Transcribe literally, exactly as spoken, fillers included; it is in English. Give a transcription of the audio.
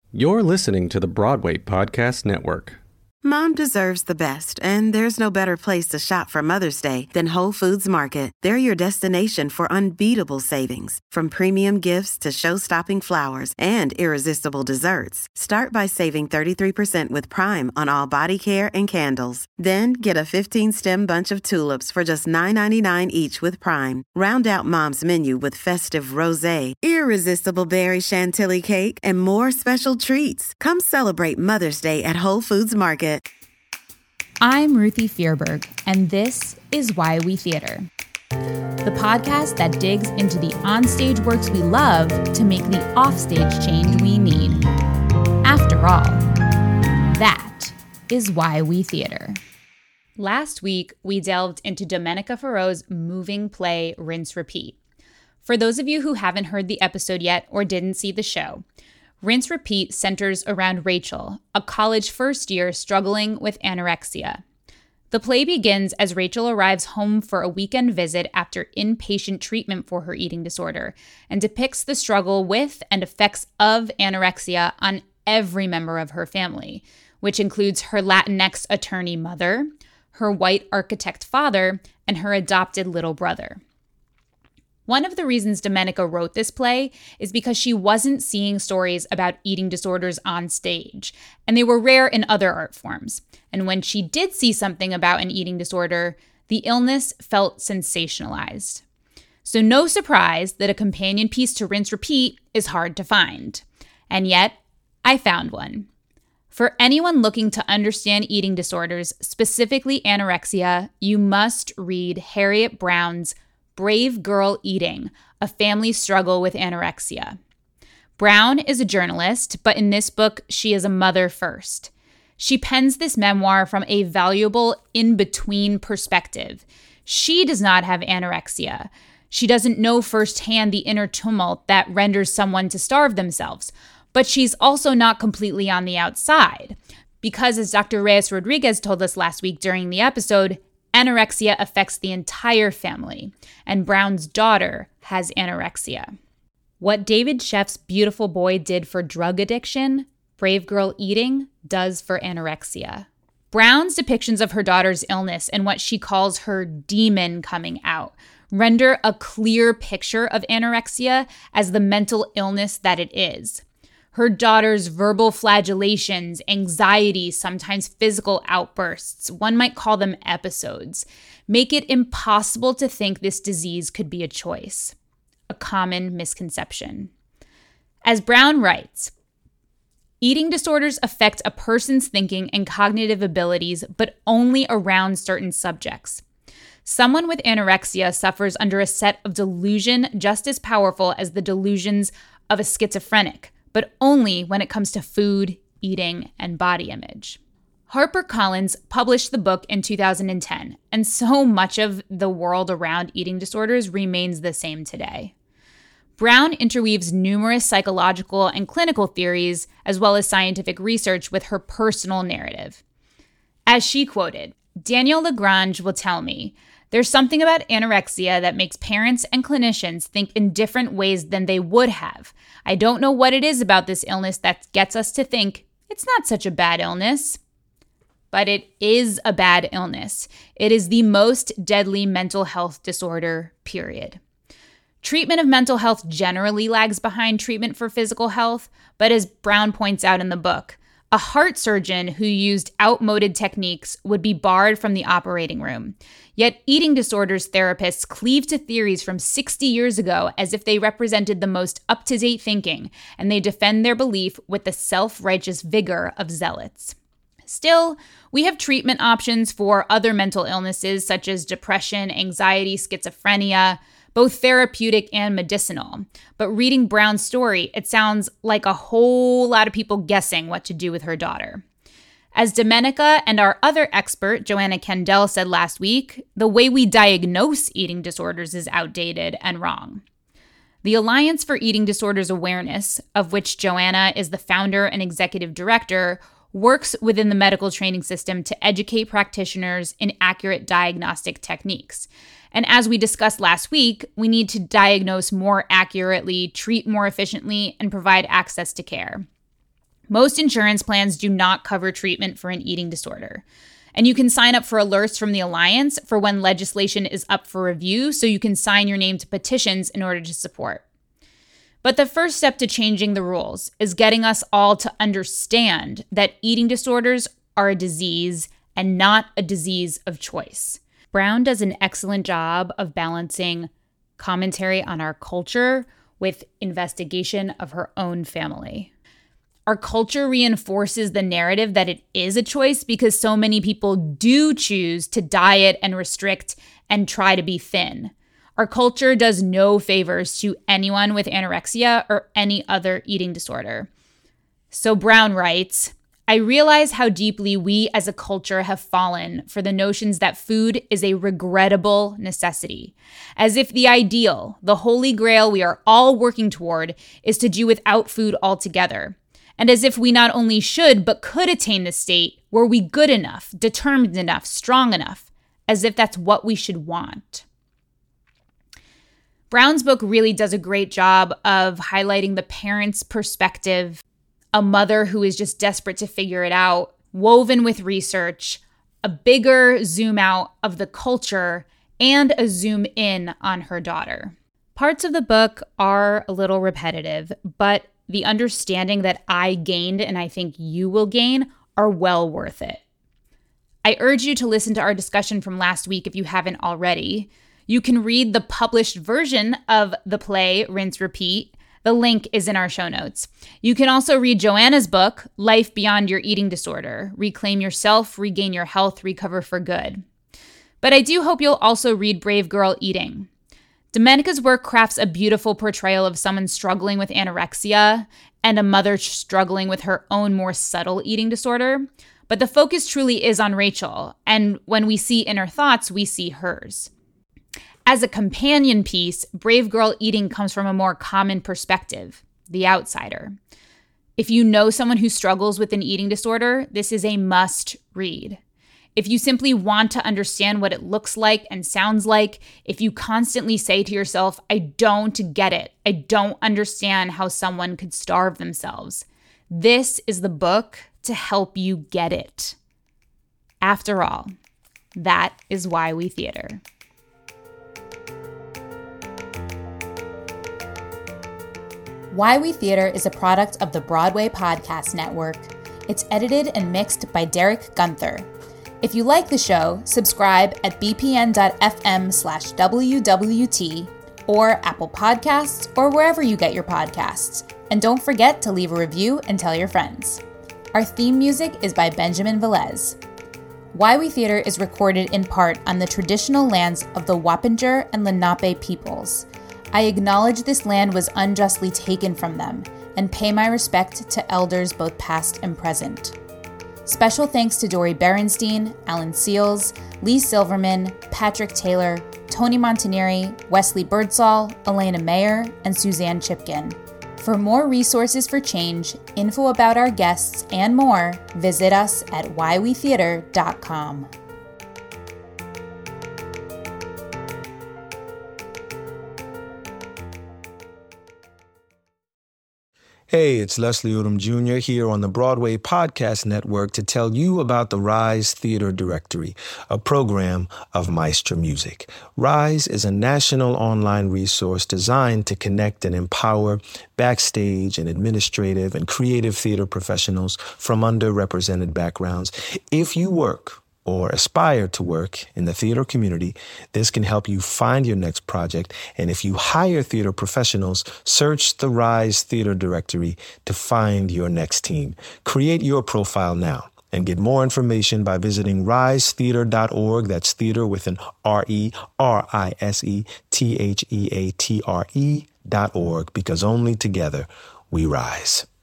You're listening to the Broadway Podcast Network. Mom deserves the best, and there's no better place to shop for Mother's Day than Whole Foods Market. They're your destination for unbeatable savings, from premium gifts to show-stopping flowers and irresistible desserts. Start by saving thirty-three percent with Prime on all body care and candles. Then get a fifteen-stem bunch of tulips for just nine ninety-nine each with Prime. Round out Mom's menu with festive rosé, irresistible berry chantilly cake, and more special treats. Come celebrate Mother's Day at Whole Foods Market. I'm Ruthie Fierberg, and this is Why We Theater, the podcast that digs into the onstage works we love to make the offstage change we need. After all, that is Why We Theater. Last week, we delved into Domenica Foreau's moving play Rinse Repeat. For those of you who haven't heard the episode yet or didn't see the show, Rinse Repeat centers around Rachel, a college first year struggling with anorexia. The play begins as Rachel arrives home for a weekend visit after inpatient treatment for her eating disorder and depicts the struggle with and effects of anorexia on every member of her family, which includes her Latinx attorney mother, her white architect father, and her adopted little brother. One of the reasons Domenica wrote this play is because she wasn't seeing stories about eating disorders on stage, and they were rare in other art forms. And when she did see something about an eating disorder, the illness felt sensationalized. So no surprise that a companion piece to Rinse Repeat is hard to find. And yet, I found one. For anyone looking to understand eating disorders, specifically anorexia, you must read Harriet Brown's Brave Girl Eating, A Family Struggle with Anorexia. Brown is a journalist, but in this book, she is a mother first. She pens this memoir from a valuable in-between perspective. She does not have anorexia. She doesn't know firsthand the inner tumult that renders someone to starve themselves, but she's also not completely on the outside. Because as Doctor Reyes Rodriguez told us last week during the episode, anorexia affects the entire family, and Brown's daughter has anorexia. What David Sheff's Beautiful Boy did for drug addiction, Brave Girl Eating does for anorexia. Brown's depictions of her daughter's illness and what she calls her demon coming out render a clear picture of anorexia as the mental illness that it is. Her daughter's verbal flagellations, anxiety, sometimes physical outbursts, one might call them episodes, make it impossible to think this disease could be a choice, a common misconception. As Brown writes, eating disorders affect a person's thinking and cognitive abilities, but only around certain subjects. Someone with anorexia suffers under a set of delusion just as powerful as the delusions of a schizophrenic, but only when it comes to food, eating, and body image. HarperCollins published the book in two thousand ten, and so much of the world around eating disorders remains the same today. Brown interweaves numerous psychological and clinical theories, as well as scientific research, with her personal narrative. As she quoted, "Daniel Lagrange will tell me, there's something about anorexia that makes parents and clinicians think in different ways than they would have. I don't know what it is about this illness that gets us to think it's not such a bad illness." But it is a bad illness. It is the most deadly mental health disorder, period. Treatment of mental health generally lags behind treatment for physical health, but as Brown points out in the book, a heart surgeon who used outmoded techniques would be barred from the operating room. Yet eating disorders therapists cleave to theories from sixty years ago as if they represented the most up-to-date thinking, and they defend their belief with the self-righteous vigor of zealots. Still, we have treatment options for other mental illnesses such as depression, anxiety, schizophrenia, both therapeutic and medicinal. But reading Brown's story, it sounds like a whole lot of people guessing what to do with her daughter. As Domenica and our other expert, Joanna Kendall, said last week, the way we diagnose eating disorders is outdated and wrong. The Alliance for Eating Disorders Awareness, of which Joanna is the founder and executive director, works within the medical training system to educate practitioners in accurate diagnostic techniques. And as we discussed last week, we need to diagnose more accurately, treat more efficiently, and provide access to care. Most insurance plans do not cover treatment for an eating disorder. And you can sign up for alerts from the Alliance for when legislation is up for review, so you can sign your name to petitions in order to support. But the first step to changing the rules is getting us all to understand that eating disorders are a disease and not a disease of choice. Brown does an excellent job of balancing commentary on our culture with investigation of her own family. Our culture reinforces the narrative that it is a choice because so many people do choose to diet and restrict and try to be thin. Our culture does no favors to anyone with anorexia or any other eating disorder. So Brown writes, I realize how deeply we as a culture have fallen for the notions that food is a regrettable necessity, as if the ideal, the holy grail we are all working toward, is to do without food altogether. And as if we not only should, but could attain the state were we good enough, determined enough, strong enough, as if that's what we should want. Brown's book really does a great job of highlighting the parent's perspective, a mother who is just desperate to figure it out, woven with research, a bigger zoom out of the culture, and a zoom in on her daughter. Parts of the book are a little repetitive, but the understanding that I gained and I think you will gain are well worth it. I urge you to listen to our discussion from last week if you haven't already. You can read the published version of the play Rinse Repeat. The link is in our show notes. You can also read Joanna's book, Life Beyond Your Eating Disorder, Reclaim Yourself, Regain Your Health, Recover for Good. But I do hope you'll also read Brave Girl Eating. Domenica's work crafts a beautiful portrayal of someone struggling with anorexia and a mother struggling with her own more subtle eating disorder. But the focus truly is on Rachel, and when we see Inner Thoughts, we see hers. As a companion piece, Brave Girl Eating comes from a more common perspective, the outsider. If you know someone who struggles with an eating disorder, this is a must read. If you simply want to understand what it looks like and sounds like, if you constantly say to yourself, I don't get it, I don't understand how someone could starve themselves, this is the book to help you get it. After all, that is why we theater. Why We Theater is a product of the Broadway Podcast Network. It's edited and mixed by Derek Gunther. If you like the show, subscribe at bpn.fm slash WWT or Apple Podcasts or wherever you get your podcasts. And don't forget to leave a review and tell your friends. Our theme music is by Benjamin Velez. Why We Theater is recorded in part on the traditional lands of the Wappinger and Lenape peoples. I acknowledge this land was unjustly taken from them and pay my respect to elders both past and present. Special thanks to Dori Berenstein, Alan Seals, Lee Silverman, Patrick Taylor, Tony Montaneri, Wesley Birdsall, Elena Mayer, and Suzanne Chipkin. For more resources for change, info about our guests, and more, visit us at why we theater dot com. Hey, it's Leslie Odom Junior here on the Broadway Podcast Network to tell you about the Rise Theater Directory, a program of Maestro Music. Rise is a national online resource designed to connect and empower backstage and administrative and creative theater professionals from underrepresented backgrounds. If you work or aspire to work in the theater community, this can help you find your next project. And if you hire theater professionals, search the Rise Theater Directory to find your next team. Create your profile now and get more information by visiting rise theater dot org. That's theater with an R E R I S E T H E A T R E dot org, because only together we rise.